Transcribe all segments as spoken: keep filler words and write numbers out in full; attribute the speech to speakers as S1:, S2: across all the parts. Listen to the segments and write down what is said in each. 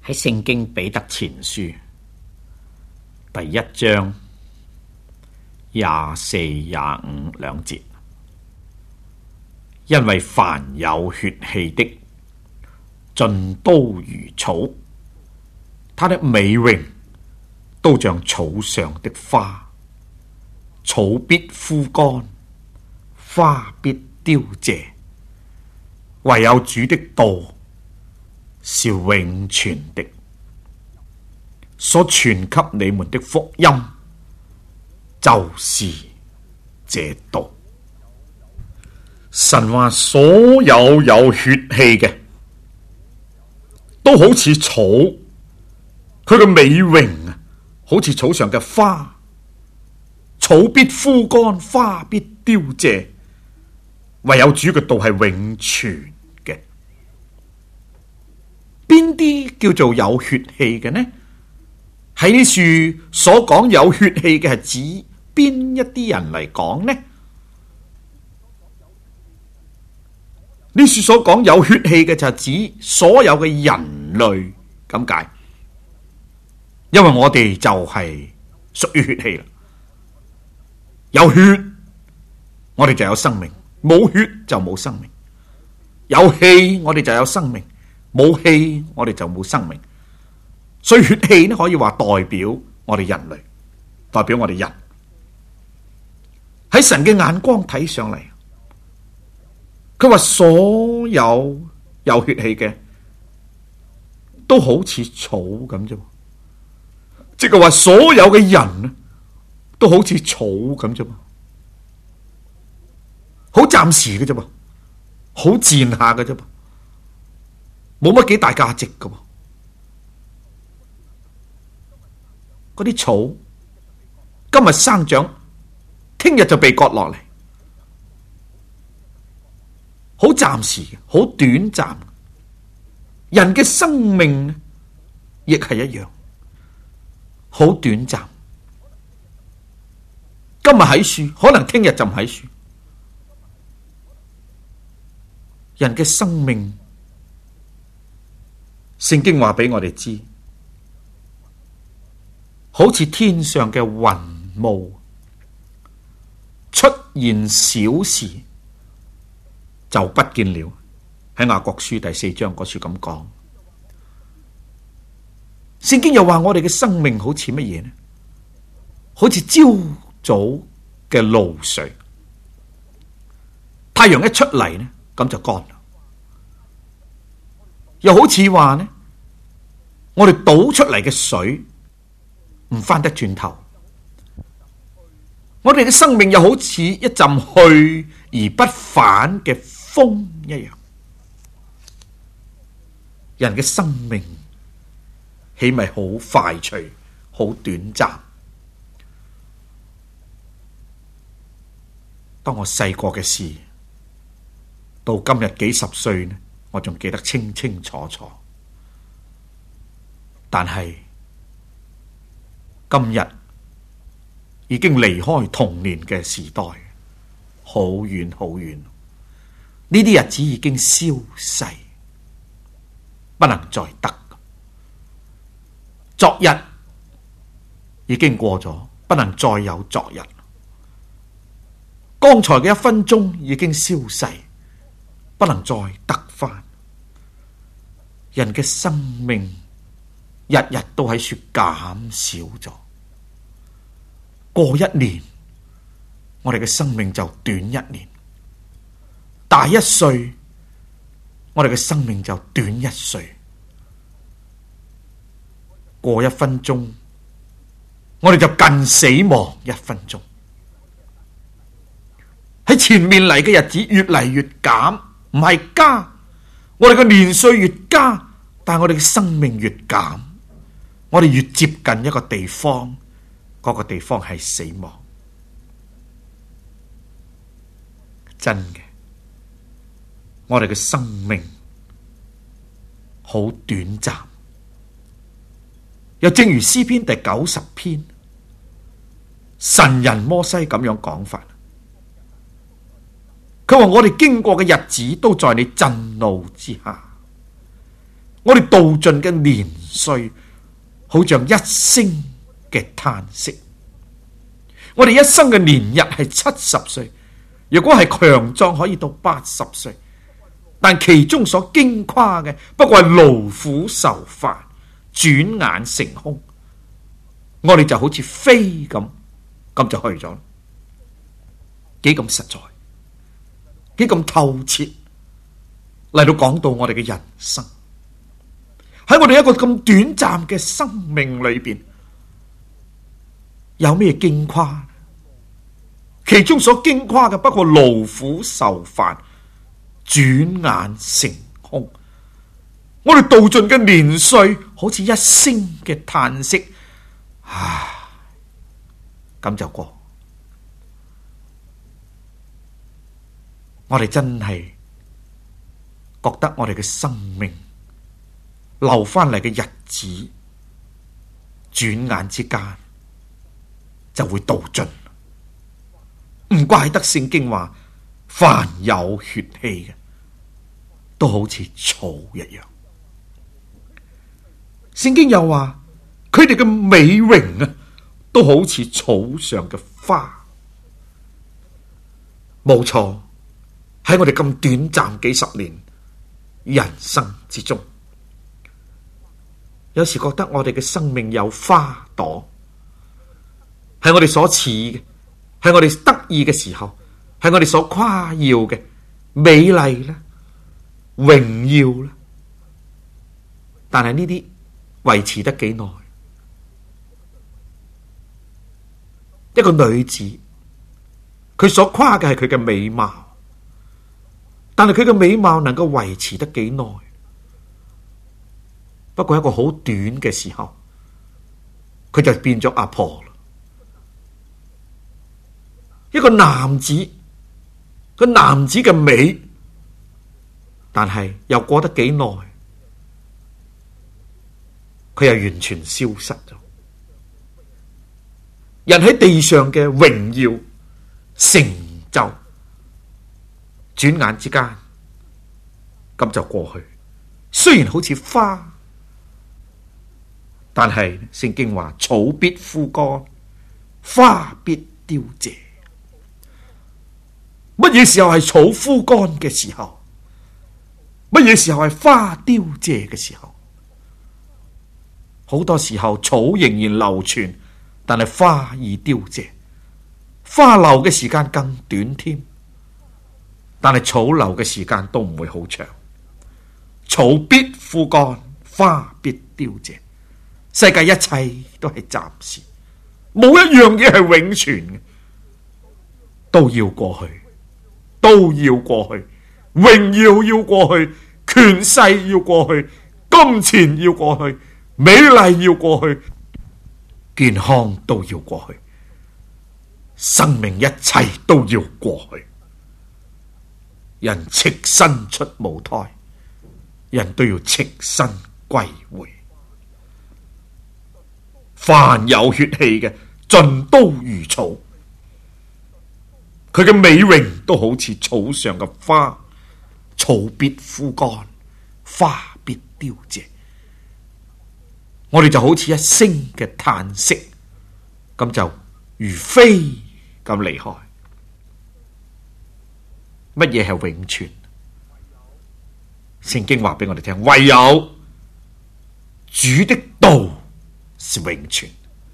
S1: 喺聖經彼得前書第一章廿四、廿五兩節，因為凡有血氣的，盡都如草，他的美榮都像草上的花，草必枯乾，花必凋謝，唯有主的道是永存的，所傳給你們的福音就是這道。神話所有有血氣嘅都好似草，佢嘅美榮啊，好似草上嘅花，草必枯乾，花必凋謝，唯有主嘅道係永存嘅。邊啲叫做有血氣嘅呢？喺呢處所講有血氣嘅係指邊一啲人嚟講呢？呢處所講有血氣嘅就係指所有嘅人類咁解，因為我哋就係屬於血氣啦。有血，我哋就有生命；冇血就冇生命。有氣，我哋就有生命；冇氣，我哋就冇生命。所以血氣呢，可以話代表我哋人類，代表我哋人。喺神嘅眼光睇上嚟，佢話所有有血氣嘅都好似草咁啫，即係話所有嘅人都好似草咁啫，好暫時嘅啫，好賤下嘅啫，冇乜幾大價值嘅。嗰啲草今日生長，聽日就被割落嚟，好暫時，好短暫。人嘅生命亦係一樣，好短暫。今日喺樹，可能聽日就唔喺樹。人嘅生命，聖經話俾我哋知，好似天上嘅雲霧，出現小時就不見了。喺雅各書第四章嗰處咁講。聖經又話我哋嘅生命好似乜嘢呢？好似朝早嘅露水，太陽一出嚟呢，咁就乾啦。又好似話呢，我哋倒出嚟嘅水唔翻得轉頭，我哋嘅生命又好似一陣去而不返嘅風一樣。人嘅生命豈咪好快脆，好短暫？當我細個嘅事，到今日幾十歲呢，我仲記得清清楚楚。但係今日已經離開童年嘅時代，好遠好遠。呢啲日子已經消逝，不能再得。昨日已經過咗，不能再有昨日。剛才嘅一分鐘已經消逝，不能再得返。人嘅生命日日都喺處減少咗。過一年，我哋嘅生命就短一年；大一歲，我哋嘅生命就短一歲。過一分鐘，我哋就近死亡一分鐘。喺前面嚟嘅日子越嚟越減，唔係加。我哋嘅年歲越加，但係我哋嘅生命越減。我哋越接近一個地方，嗰個地方係死亡。真嘅，我哋嘅生命好短暫。又正如詩篇第九十篇，神人摩西咁樣講法，佢話我哋經過嘅日子都在你震怒之下，我哋度盡嘅年歲好像一聲嘅嘆息。我哋一生嘅年日係七十歲，如果係強壯可以到八十歲，但其中所經誇嘅不過係勞苦愁煩，轉眼成空。我哋就好似飛咁，咁就去咗，幾咁實在，幾咁透徹嚟到講到我哋嘅人生。喺我哋一個咁短暫嘅生命裏邊，有咩經誇？其中所經誇嘅不過勞苦愁煩，轉眼成空。我哋度盡嘅年歲，好似一聲嘅嘆息，唉，咁就過。我哋真係覺得我哋嘅生命留翻嚟嘅日子，轉眼之間就會度盡。唔怪得聖經話，凡有血氣嘅都好似草一樣。聖經又話，佢哋嘅美榮啊，都好似草上嘅花。冇錯，喺我哋咁短暫幾十年人生之中，有時覺得我哋嘅生命有花朵，係我哋所似嘅，係我哋得意嘅時候，係我哋所誇耀嘅美麗啦、榮耀啦。但係呢啲維持得幾耐？一個女子，佢所誇嘅係佢嘅美貌，但係佢嘅美貌能夠維持得幾耐？不過一個好短嘅時候，佢就變咗阿婆啦。一個男子，個男子嘅美，但係又過得幾耐，佢又完全消失咗。人喺地上嘅榮耀成就，轉眼之間咁就過去。雖然好似花，但係聖經話草必枯乾，花必凋謝。乜嘢時候係草枯乾嘅時候？乜嘢時候係花凋謝嘅時候？好多時候草仍然流傳，但係花已凋謝。花留嘅時間更短添，但係草留嘅時間都唔會好長。草必枯乾，花必凋謝。世界一切都係暫時，冇一樣嘢係永存嘅，都要過去。都要過去，榮耀要過去，權勢要過去，金錢要過去，美麗要過去，健康都要過去，生命一切都要過去。人赤身出母胎，人都要赤身歸回。凡有血氣嘅，盡都如草。佢嘅美榮都好似草上嘅花，草必枯乾，花必凋謝。我哋就好似一聲嘅嘆息，咁就如飛咁離開。乜嘢係永存？聖經話俾我哋聽，唯有主的道是永存。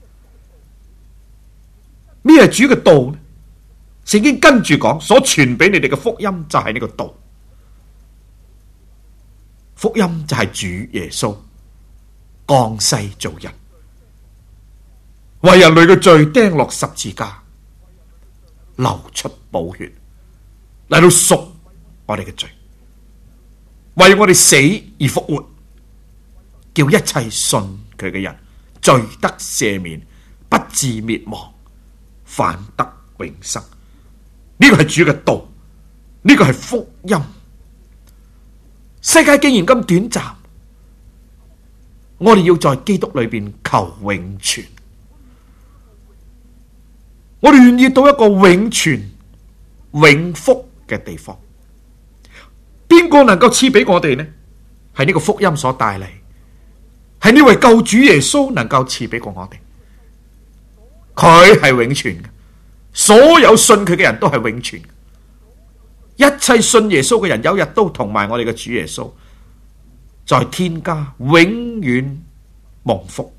S1: 咩係主嘅道呢？聖經跟住講，所傳俾你哋嘅福音就係呢個道，福音就係主耶穌降世做人，為人類嘅罪釘落十字架，流出寶血嚟到贖我哋嘅罪，為我哋死而復活，叫一切信佢嘅人罪得赦免，不至滅亡，反得永生。呢個係主嘅道，呢個係福音。世界既然咁短暫，我哋要在基督裏邊求永存。我哋願意到一個永存、永福嘅地方。邊個能夠賜俾我哋呢？係呢個福音所帶嚟係呢位救主耶穌能夠賜俾過我哋，佢係永存嘅，所有信佢嘅人都係永存嘅，一切信耶穌嘅人有日都同埋我哋嘅主耶穌在天家永遠蒙福。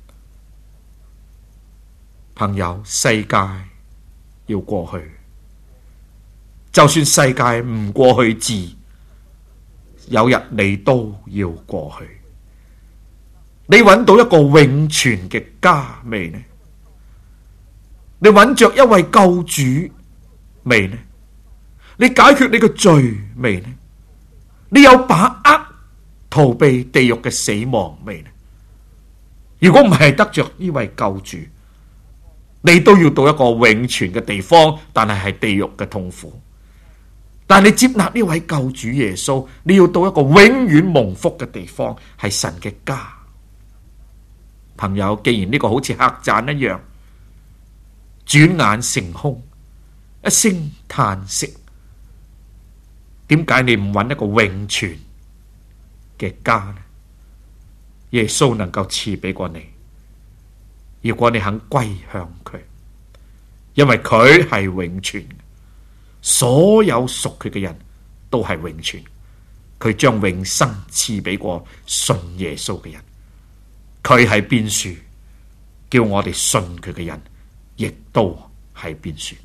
S1: 朋友，世界要過去，就算世界唔過去至，有日你都要過去。你揾到一個永存嘅家未呢？你揾着一位救主未呢？你解決你嘅罪未呢？你有把握逃避地獄嘅死亡未呢？如果唔係得着呢位救主，你都要到一個永存嘅地方，但係係地獄嘅痛苦。但係你接納呢位救主耶穌，你要到一個永遠蒙福嘅地方，係神嘅家。朋友，既然呢個好似客棧一樣，轉眼成空，一聲嘆息，點解你唔揾一個永存嘅家呢？耶穌能夠賜俾過你，如果你肯歸向佢，因為佢係永存，所有屬佢嘅人都係永存，佢將永生賜俾過信耶穌嘅人。佢係邊樹，叫我哋信佢嘅人亦都係邊樹。